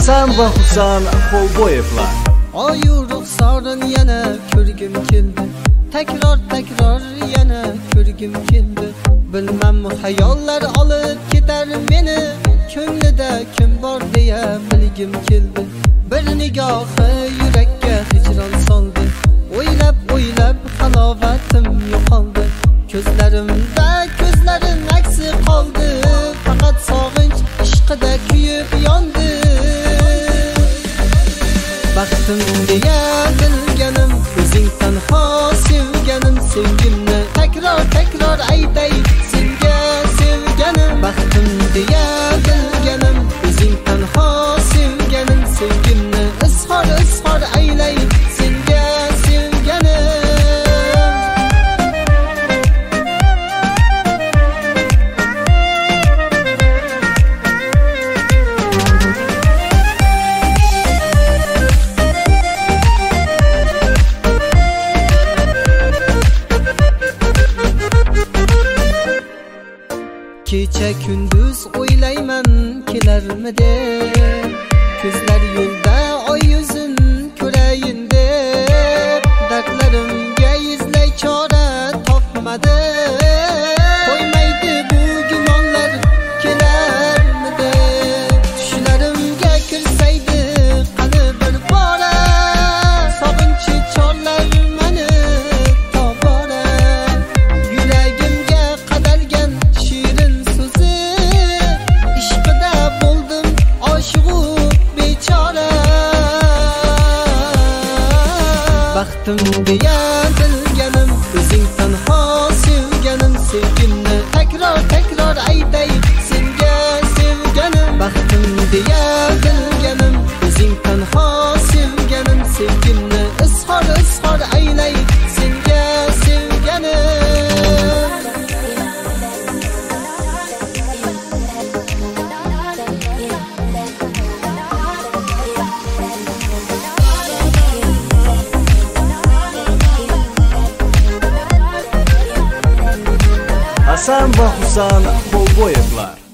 Hasan va Husan Xolboyevlar. Oyu ruxsorin yana ko'rgim keldi, takror yana ko'rgim keldi. Bilmam xayollar olib ketar meni, ko'nglida kim bor deya bilgim keldi. Bir nigohi yurakka hijron soldi, o'ylab halovatim yo'qoldi. Ko'zlarim aksi qoldi, faqat sog'inch ishqida kuyib yondi. Baxtim deya bilganim, o'zing tanho sevganim, sevgimni takror aytay senga sevganim. Baxtim deya bilganim, o'zing tanho sevganim, sevgimni izhor aylay senga sevganim. Kecha kunduz o'ylayman kelarmidi, ko'zlar yo'lda oy yuzin ko'rayin deb, dardlarimga izlay chora topmadi. Qo'ymaydi bu gumonlar kelarmidi, tushlarimga kirsaydi qani bir bora. Sog'inchi chorlar meni tobora, yuragimga qadalgan shirin so'zi, ishqida bo'ldim oshiqu bechora. Baxtim deya bilganim, o'zing tanho sevganim, sevgimni takror aytay senga sevganim. Baxtim deya bilganim, o'zing tanho sevganim, sevgimni izhor aylay senga sevganim. Hasan va Husan Xolboyevlar.